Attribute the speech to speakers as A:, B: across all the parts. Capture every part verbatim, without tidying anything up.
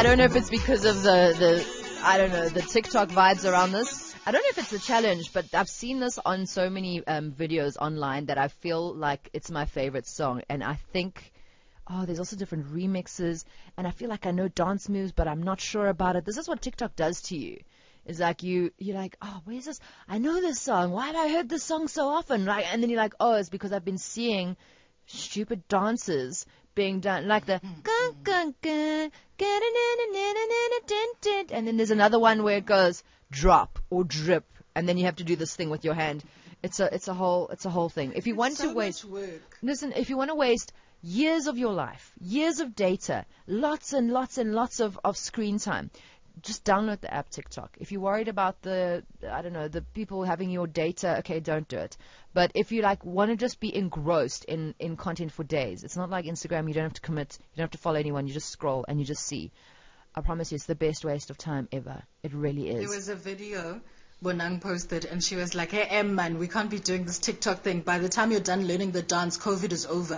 A: don't know if it's because of the, the, I don't know, the TikTok vibes around this. I don't know if it's a challenge, but I've seen this on so many um, videos online that I feel like it's my favorite song. And I think, oh, there's also different remixes. And I feel like I know dance moves, but I'm not sure about it. This is what TikTok does to you. It's like you, you're like, oh, where's this? I know this song. Why have I heard this song so often? Like, and then you're like, oh, it's because I've been seeing stupid dances being done, like the gun, gun, gun, and then there's another one where it goes drop or drip, and then you have to do this thing with your hand. It's a, it's a whole, it's a whole thing. If you
B: It's
A: want
B: so
A: to waste,
B: much work.
A: listen, if you want to waste years of your life, years of data, lots and lots and lots of, of screen time, just download the app TikTok. If you're worried about the, I don't know, the people having your data, okay, don't do it. But if you like want to just be engrossed in, in content for days, it's not like Instagram. You don't have to commit. You don't have to follow anyone. You just scroll and you just see. I promise you, it's the best waste of time ever. It really is.
B: There was a video Bonang posted, and she was like, hey, Em, man, we can't be doing this TikTok thing. By the time you're done learning the dance, COVID is over.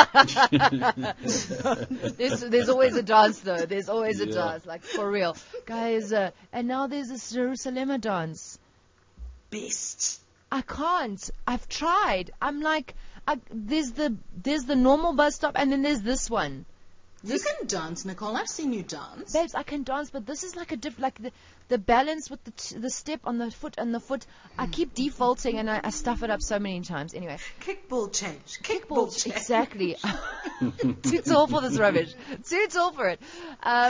A: there's, there's always a dance, though. There's always a
C: Yeah.
A: dance, like, for real. Guys, uh, and now there's this Jerusalem dance.
B: Best.
A: I can't. I've tried. I'm like, I, there's the there's the normal bus stop, and then there's this one.
B: You can dance, Nicole. I've seen you dance.
A: Babes, I can dance, but this is like a diff, like the, the balance with the t- the step on the foot and the foot. I keep defaulting and I, I stuff it up so many times. Anyway,
B: Kickball change. Kickball
A: ball,
B: change.
A: exactly. Too tall for this rubbish. Too tall for it. Um,